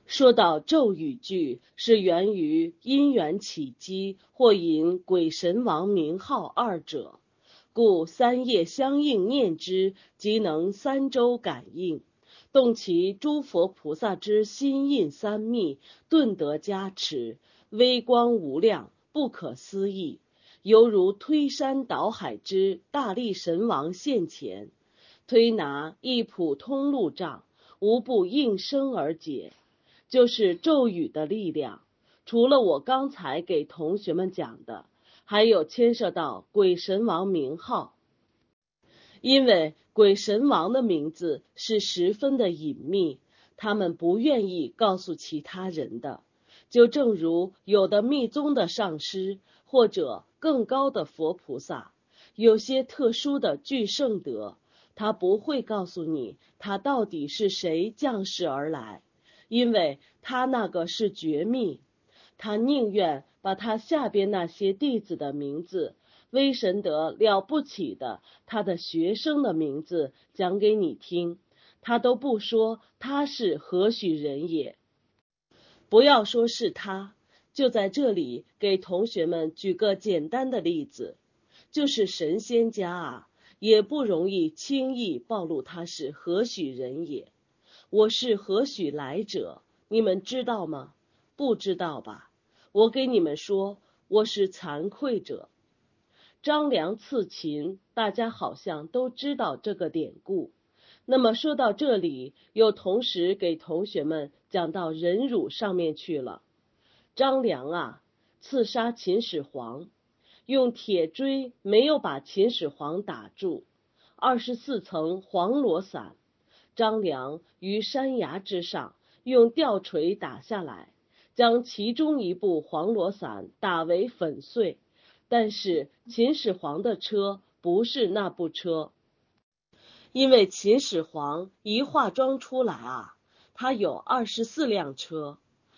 说到咒语句，是源于因缘起机或引鬼神王名号二者，故三业相应念之，即能三周感应，动其诸佛菩萨之心印三密，顿得加持，微光无量，不可思议，犹如推山倒海之大力神王现前，推拿一普通路障，无不应声而解。就是咒语的力量，除了我刚才给同学们讲的，还有牵涉到鬼神王名号。因为鬼神王的名字是十分的隐秘，他们不愿意告诉其他人的，就正如有的密宗的上师或者更高的佛菩萨，有些特殊的具圣德，他不会告诉你他到底是谁降世而来，因为他那个是绝密，他宁愿把他下边那些弟子的名字，威神德了不起的他的学生的名字讲给你听，他都不说他是何许人也。不要说是他，就在这里给同学们举个简单的例子，就是神仙家啊，也不容易轻易暴露他是何许人也。我是何许来者，你们知道吗？不知道吧？我给你们说，我是惭愧者。张良刺秦，大家好像都知道这个典故。那么说到这里，又同时给同学们讲到忍辱上面去了。张良啊，刺杀秦始皇，用铁锥没有把秦始皇打住，24层黄罗伞，张良于山崖之上用吊锤打下来，将其中一部黄罗伞打为粉碎。但是秦始皇的车不是那部车，因为秦始皇一化妆出来啊，他有24辆车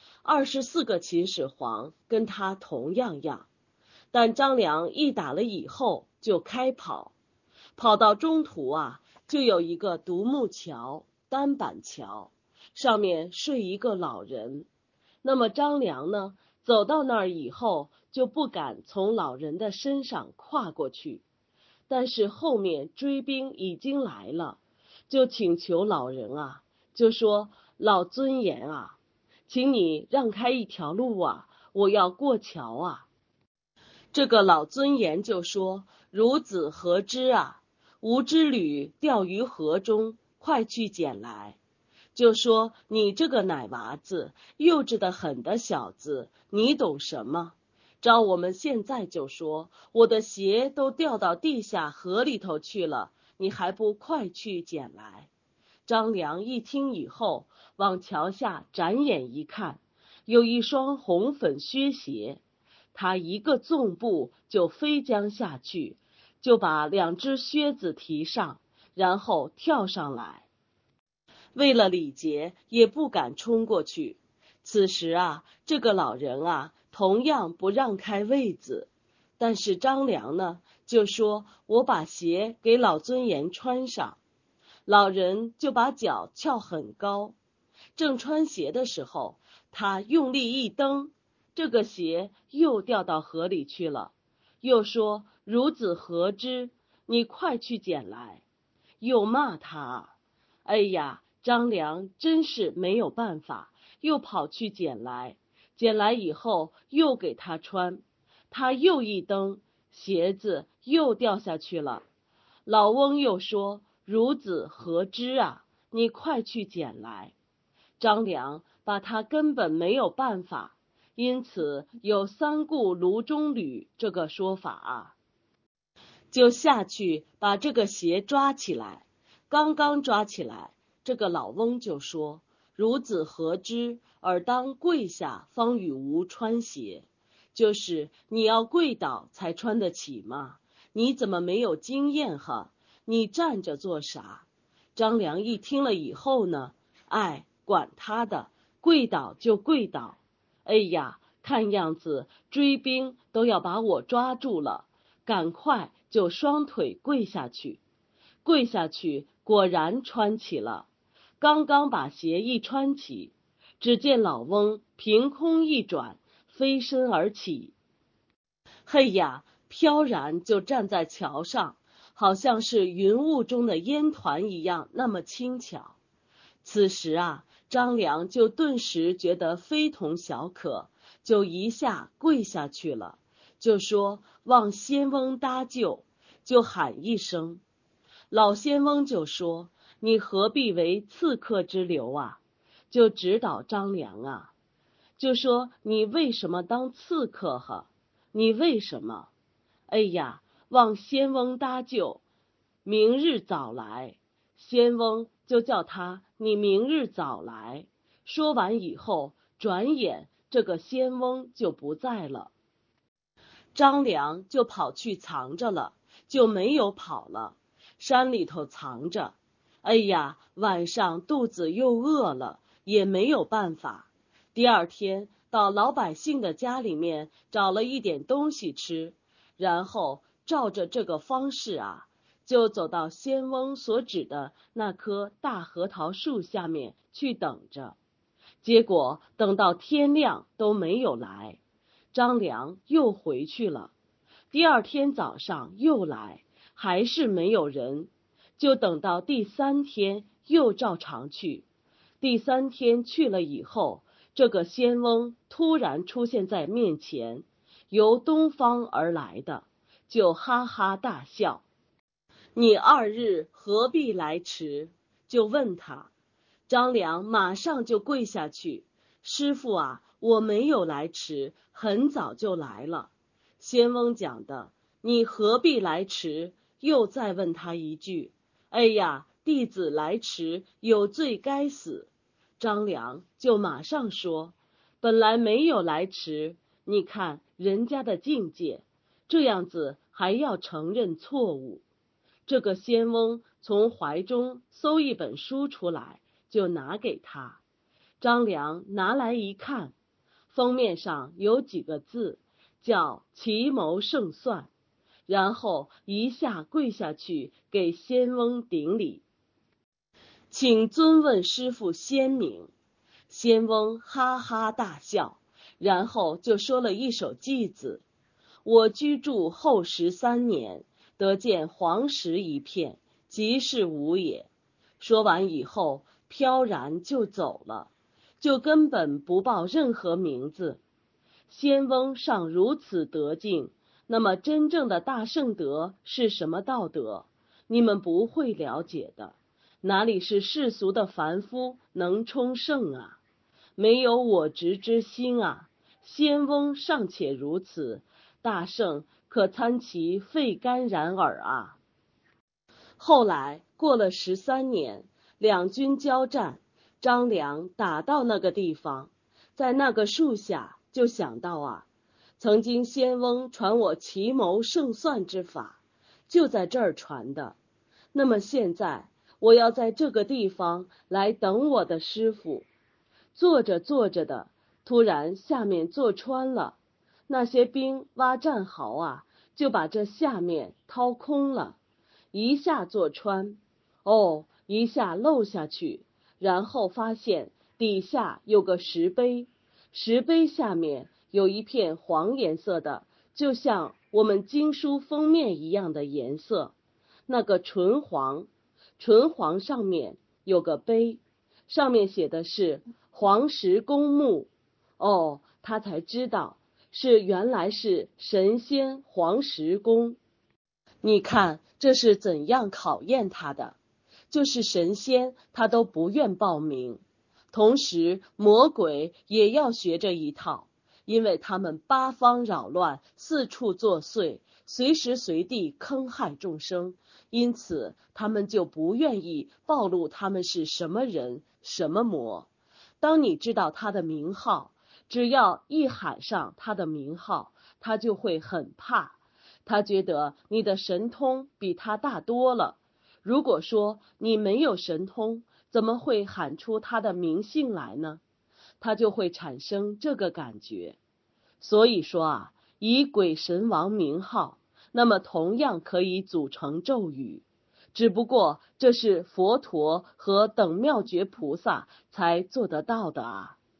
，24个秦始皇跟他同样。但张良一打了以后就开跑，跑到中途啊，就有一个独木桥，单板桥，上面睡一个老人。那么张良呢，走到那儿以后，就不敢从老人的身上跨过去。但是后面追兵已经来了，就请求老人啊，就说老尊严啊，请你让开一条路啊，我要过桥啊。这个老尊严就说：孺子何知啊？吾之履掉于河中，快去捡来。就说你这个奶娃子，幼稚的很的小子，你懂什么？照我们现在就说，我的鞋都掉到地下河里头去了，你还不快去捡来？张良一听以后，往桥下展眼一看，有一双红粉靴鞋，他一个纵步就飞将下去，就把2只靴子提上，然后跳上来。为了礼节，也不敢冲过去。此时啊，这个老人啊，同样不让开位子。但是张良呢，就说：我把鞋给老尊严穿上。老人就把脚翘很高，正穿鞋的时候，他用力一蹬，这个鞋又掉到河里去了。又说：孺子何知？你快去捡来。又骂他。哎呀，张良真是没有办法，又跑去捡来，捡来以后又给他穿，他又一蹬，鞋子又掉下去了。老翁又说：孺子何知啊？你快去捡来。张良把他根本没有办法，因此有三顾炉中履这个说法啊，就下去把这个鞋抓起来。刚刚抓起来，这个老翁就说：孺子何知？尔当跪下，方与吾穿鞋。就是你要跪倒才穿得起吗？你怎么没有经验哈？你站着做啥？张良一听了以后呢，管他的，跪倒就跪倒。哎呀，看样子追兵都要把我抓住了，赶快就双腿跪下去。跪下去，果然穿起了。刚刚把鞋一穿起， 只见老翁凭空一转，飞身而起，嘿呀，飘然就站在桥上，好像是云雾中的烟团一样，那么轻巧。此时啊，张良就顿时觉得非同小可，就一下跪下去了，就说望仙翁搭救，就喊一声。老仙翁就说，你何必为刺客之流啊？就指导张良啊，就说你为什么当刺客哈？你为什么？哎呀，望仙翁搭救，明日早来。仙翁就叫他，你明日早来。说完以后，转眼这个仙翁就不在了。张良就跑去藏着了，就没有跑了，山里头藏着。哎呀，晚上肚子又饿了，也没有办法。第二天到老百姓的家里面找了一点东西吃，然后照着这个方式啊，就走到仙翁所指的那棵大核桃树下面去等着。结果等到天亮都没有来，张良又回去了。第二天早上又来，还是没有人，就等到第三天又照常去。第三天去了以后，这个仙翁突然出现在面前，由东方而来的，就哈哈大笑。你二日何必来迟？就问他。张良马上就跪下去，师父啊，我没有来迟，很早就来了。仙翁讲的，你何必来迟？又再问他一句，哎呀，弟子来迟，有罪该死。张良就马上说，本来没有来迟，你看人家的境界，这样子还要承认错误。这个仙翁从怀中搜一本书出来，就拿给他。张良拿来一看，封面上有几个字，叫奇谋胜算，然后一下跪下去给仙翁顶礼，请尊问师父仙名。仙翁哈哈大笑，然后就说了一首偈子：我居住后13年，得见黄石一片，即是吾也。说完以后，飘然就走了，就根本不报任何名字。仙翁尚如此德境，那么真正的大圣德是什么道德？你们不会了解的，哪里是世俗的凡夫能充圣啊？没有我执之心啊！仙翁尚且如此，大圣可参其肺肝然耳啊！后来过了13年，两军交战，张良打到那个地方，在那个树下就想到啊，曾经仙翁传我奇谋胜算之法，就在这儿传的。那么现在我要在这个地方来等我的师傅。做着做着的，突然下面坐穿了，那些兵挖战壕啊，就把这下面掏空了，一下坐穿，一下漏下去，然后发现底下有个石碑，石碑下面有一片黄颜色的，就像我们经书封面一样的颜色，那个纯黄，纯黄上面有个碑，上面写的是黄石公墓。他才知道原来是神仙黄石公。你看这是怎样考验他的，就是神仙他都不愿报名，同时魔鬼也要学这一套，因为他们八方扰乱，四处作祟，随时随地坑害众生，因此他们就不愿意暴露他们是什么人什么魔。当你知道他的名号，只要一喊上他的名号，他就会很怕，他觉得你的神通比他大多了。如果说你没有神通，怎么会喊出他的名姓来呢？他就会产生这个感觉。所以说啊，以鬼神王名号，那么同样可以组成咒语，只不过这是佛陀和等妙觉菩萨才做得到的啊。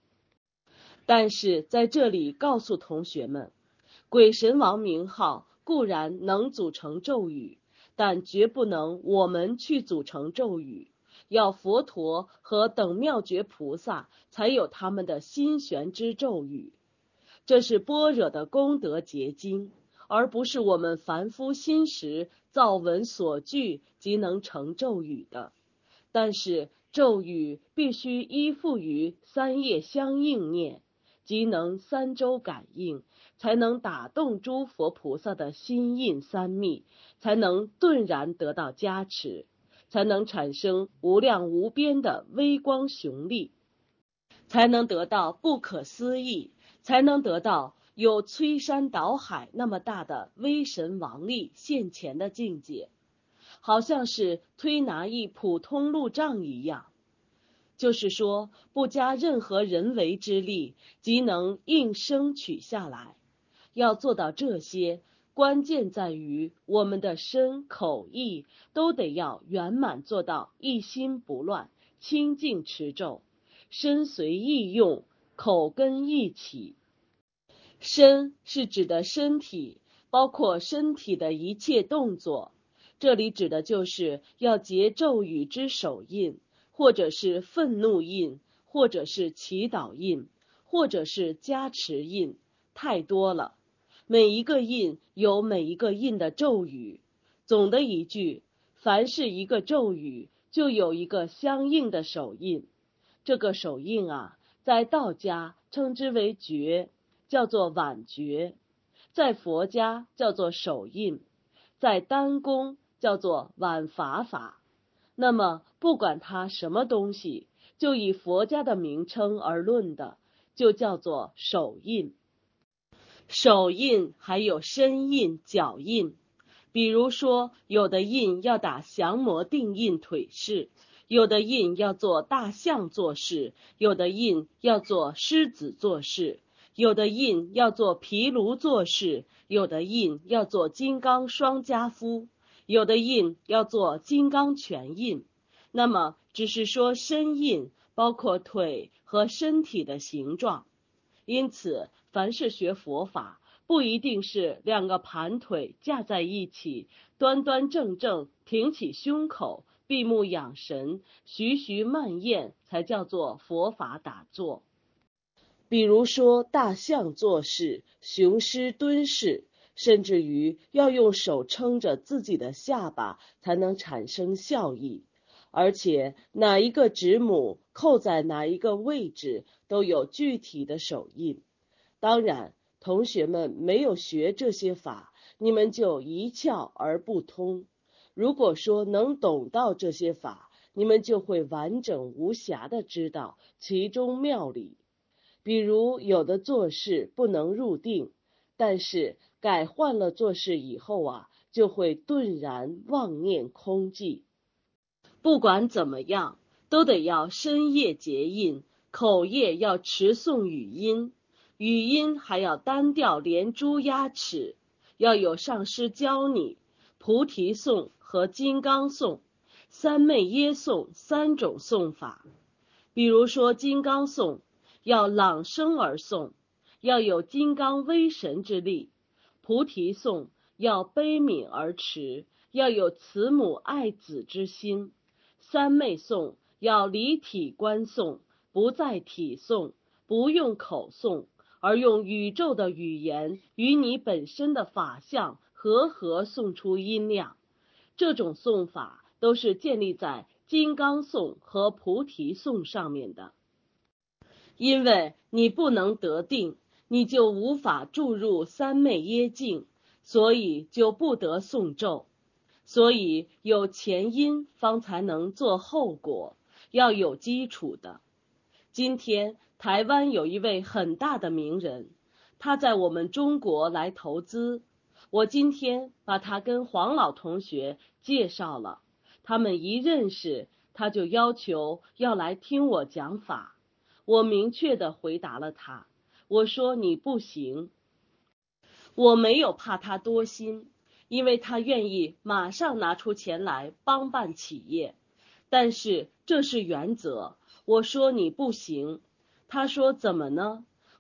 但是在这里告诉同学们，鬼神王名号固然能组成咒语，但绝不能我们去组成咒语，要佛陀和等妙觉菩萨才有他们的心玄之咒语。这是般若的功德结晶，而不是我们凡夫心识造文所具即能成咒语的。但是咒语必须依附于三业相应念，即能三周感应，才能打动诸佛菩萨的心印三密，才能顿然得到加持，才能产生无量无边的微光雄力，才能得到不可思议，才能得到有摧山倒海那么大的威神王力现前的境界，好像是推拿一普通路障一样，就是说不加任何人为之力，即能应声取下来。要做到这些，关键在于我们的身口意都得要圆满做到一心不乱，清净持咒，身随意用，口跟一起。身是指的身体，包括身体的一切动作，这里指的就是要结咒语之手印，或者是愤怒印，或者是祈祷印，或者是加持印，太多了。每一个印有每一个印的咒语，总的一句，凡是一个咒语，就有一个相应的手印。这个手印啊，在道家称之为诀，叫做挽诀；在佛家叫做手印；在丹功叫做挽法法。那么不管它什么东西，就以佛家的名称而论的，就叫做手印。手印还有身印、脚印，比如说有的印要打降魔定印腿式，有的印要做大象做事，有的印要做狮子做事，有的印要做毗卢做事，有的印要做金刚双加夫，有的印要做金刚拳印。那么只是说身印包括腿和身体的形状，因此凡是学佛法，不一定是两个盘腿架在一起，端端正正挺起胸口，闭目养神，徐徐慢咽才叫做佛法打坐。比如说大象做事，雄狮蹲式，甚至于要用手撑着自己的下巴才能产生效益，而且哪一个指母扣在哪一个位置都有具体的手印。当然同学们没有学这些法，你们就一窍而不通。如果说能懂到这些法，你们就会完整无瑕地知道其中妙理。比如有的做事不能入定，但是改换了做事以后啊，就会顿然妄念空寂。不管怎么样，都得要身业结印，口业要持诵语音，语音还要单调连珠压齿，要有上师教你菩提颂和金刚颂、三昧耶颂三种颂法。比如说金刚颂要朗声而诵，要有金刚威神之力；菩提颂要悲悯而持，要有慈母爱子之心；三昧颂要离体观诵，不在体诵，不用口诵，而用宇宙的语言与你本身的法相和诵出音量。这种诵法都是建立在金刚颂和菩提颂上面的。因为你不能得定，你就无法注入三昧耶境，所以就不得诵咒。所以有前因方才能做后果，要有基础的。今天台湾有一位很大的名人，他在我们中国来投资，我今天把他跟黄老同学介绍了，他们一认识，他就要求要来听我讲法。我明确地回答了他，我说你不行。我没有怕他多心，因为他愿意马上拿出钱来帮办企业，但是这是原则。我说你不行，他说怎么呢？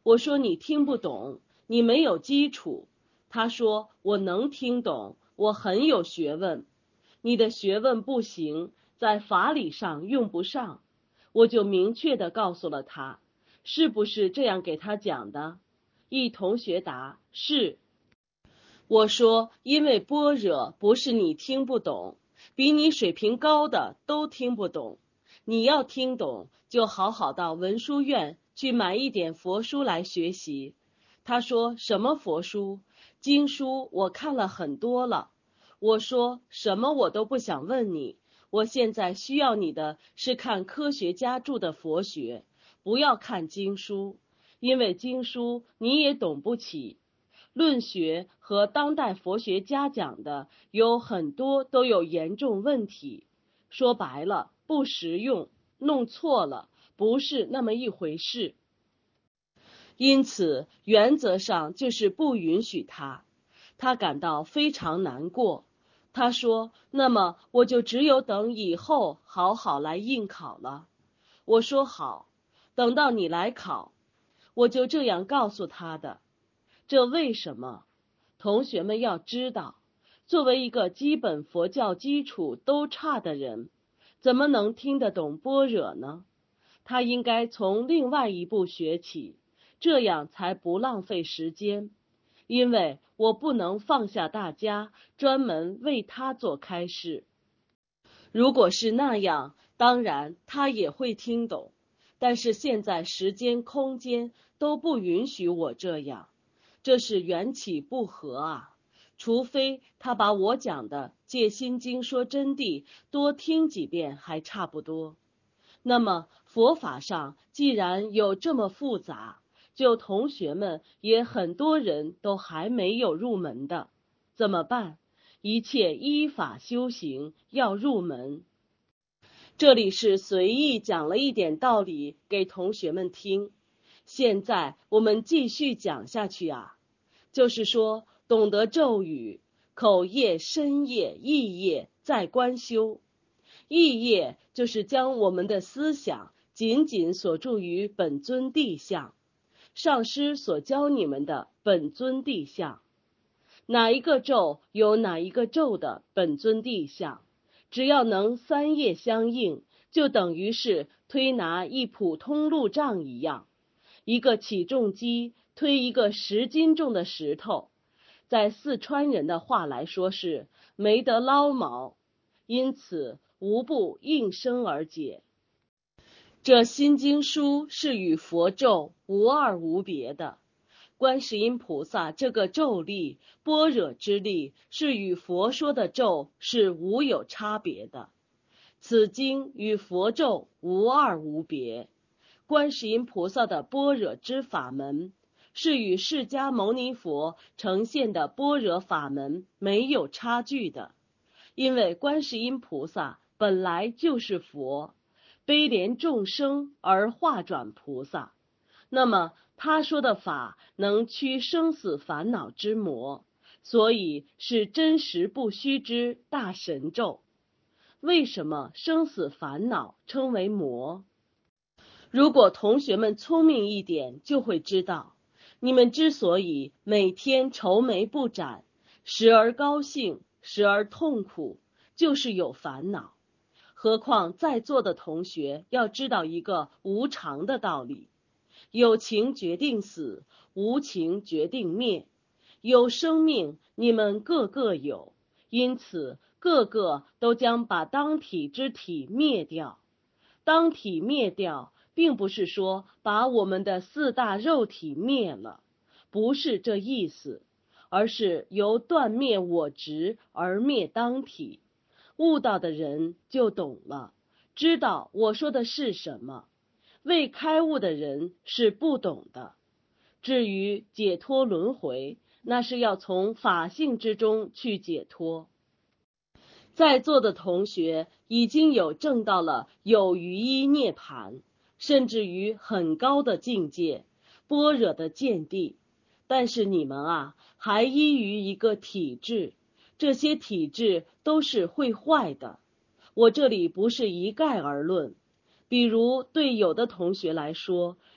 我说你听不懂，你没有基础。他说我能听懂，我很有学问。你的学问不行，在法理上用不上。我就明确地告诉了他，是不是这样给他讲的？一同学答是。我说因为般若不是你听不懂，比你水平高的都听不懂。你要听懂，就好好到文殊院去买一点佛书来学习。他说什么佛书？经书我看了很多了。我说什么我都不想问你，我现在需要你的是看科学家著的佛学，不要看经书，因为经书你也懂不起。论学和当代佛学家讲的有很多都有严重问题，说白了不实用，弄错了，不是那么一回事。因此原则上就是不允许他。他感到非常难过。他说那么我就只有等以后好好来应考了。我说好，等到你来考。我就这样告诉他的。这为什么？同学们要知道，作为一个基本佛教基础都差的人，怎么能听得懂般若呢？他应该从另外一步学起，这样才不浪费时间。因为我不能放下大家，专门为他做开示。如果是那样，当然他也会听懂，但是现在时间空间都不允许我这样。这是缘起不合啊，除非他把我讲的借心经说真谛多听几遍还差不多。那么佛法上既然有这么复杂，就同学们也很多人都还没有入门的，怎么办？一切依法修行，要入门。这里是随意讲了一点道理给同学们听。现在我们继续讲下去啊。就是说，懂得咒语，口业、身业、意业在观修。意业就是将我们的思想紧紧锁住于本尊地相，上师所教你们的本尊地相。哪一个咒有哪一个咒的本尊地相，只要能三业相应，就等于是推拿一普通路障一样。一个起重机推一个10斤重的石头，在四川人的话来说是没得捞毛，因此无不应声而解。这心经书是与佛咒无二无别的，观世音菩萨这个咒力、般若之力是与佛说的咒是无有差别的。此经与佛咒无二无别。观世音菩萨的般若之法门是与释迦牟尼佛呈现的般若法门没有差距的，因为观世音菩萨本来就是佛，悲怜众生而化转菩萨，那么他说的法能驱生死烦恼之魔，所以是真实不虚之大神咒。为什么生死烦恼称为魔？如果同学们聪明一点，就会知道，你们之所以每天愁眉不展，时而高兴，时而痛苦，就是有烦恼。何况在座的同学要知道一个无常的道理，有情决定死，无情决定灭。有生命，你们个个有，因此个个都将把当体之体灭掉。当体灭掉，并不是说把我们的4大肉体灭了，不是这意思，而是由断灭我执而灭当体。悟道的人就懂了，知道我说的是什么。未开悟的人是不懂的。至于解脱轮回，那是要从法性之中去解脱。在座的同学已经有证到了有余一涅盘，甚至于很高的境界，般若的见地。但是你们啊，还依于一个体制，这些体制都是会坏的。我这里不是一概而论，比如对有的同学来说，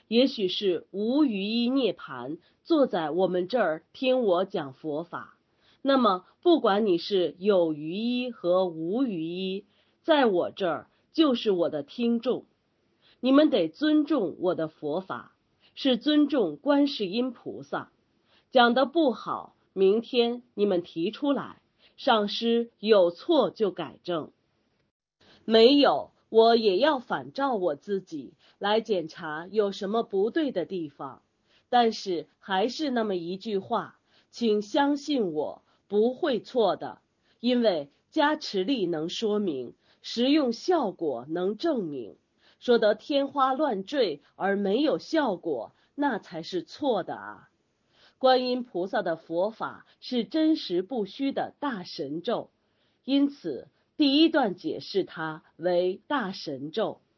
也许是无余一涅盘，坐在我们这儿听我讲佛法。那么不管你是有余一和无余一，在我这儿就是我的听众，你们得尊重我的佛法，是尊重观世音菩萨。讲得不好，明天你们提出来，上师有错就改正，没有我也要反照我自己来检查有什么不对的地方。但是还是那么一句话，请相信我，不会错的，因为加持力能说明，实用效果能证明。说得天花乱坠而没有效果，那才是错的啊！观音菩萨的佛法是真实不虚的大神咒，因此第一段解释它为大神咒。